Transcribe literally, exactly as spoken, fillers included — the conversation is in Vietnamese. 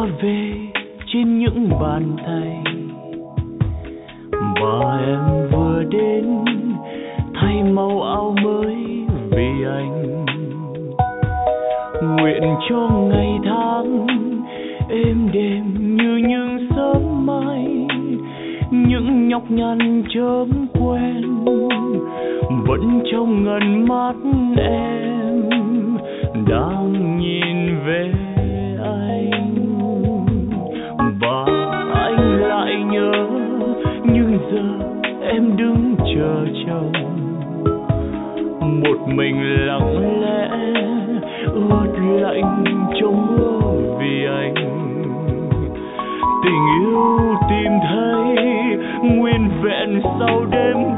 qua về trên những bàn tay. Và em vừa đến thay màu áo mới vì anh. Nguyện cho ngày tháng êm đềm như những sớm mai, những nhọc nhằn chớm quen vẫn trong ngần mắt em đang nhìn về anh. Và anh lại nhớ nhưng giờ em đứng chờ chồng, một mình lặng lẽ ướt lạnh trong mưa vì anh. Tình yêu tìm thấy nguyên vẹn sau đêm